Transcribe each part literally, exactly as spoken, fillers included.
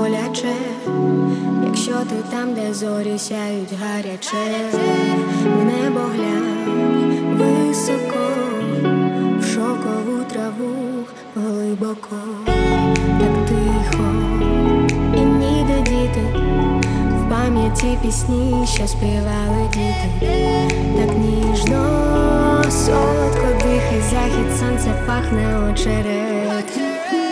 боляче, якщо ти там, де зорі сяють гаряче. В небо глянь високо, в шокову траву глибоко, так тихо і ніде діти, в пам'яті пісні, що співали діти, так ніжно, солодко дихай захід, сонце пахне очерет.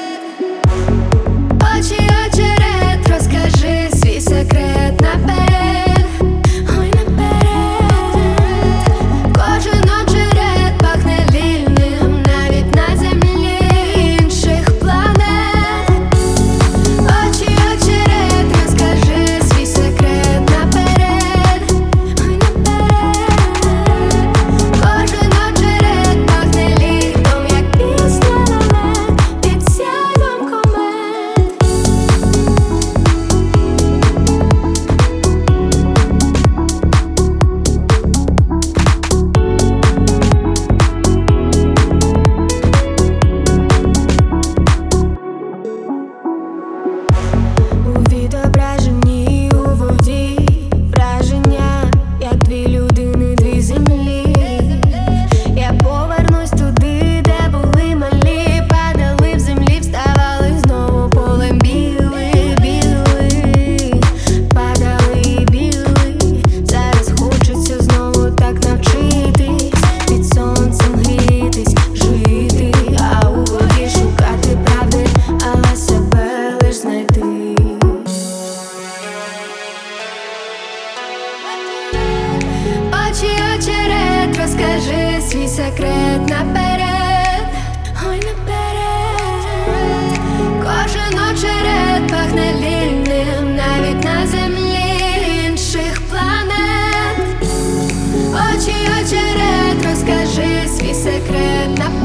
Очі очерет, розкажи свій секрет наперед, ой наперед. Кожен очерет пахне вільним, навіть на землі інших планет. Очі очерет, розкажи свій секрет наперед, ой наперед. Кожен очерет пахне літом, як пісня лелет під сяйвом комет. У відображенні у воді враження, як дві людини, дві землі. Я повернусь туди, де були малі, падали в землі, вставали знову полем білий, білий, падали і білий. Зараз хочеться знову так навчитись, під сонцем грітись, жити, а у воді шукати правди, але себе лиш знайти. Очі очерет, розкажи свій секрет наперед, ой наперед. Кожен очерет пахне вільним, навіть на землі інших планет. Очі очерет, розкажи свій секрет наперед.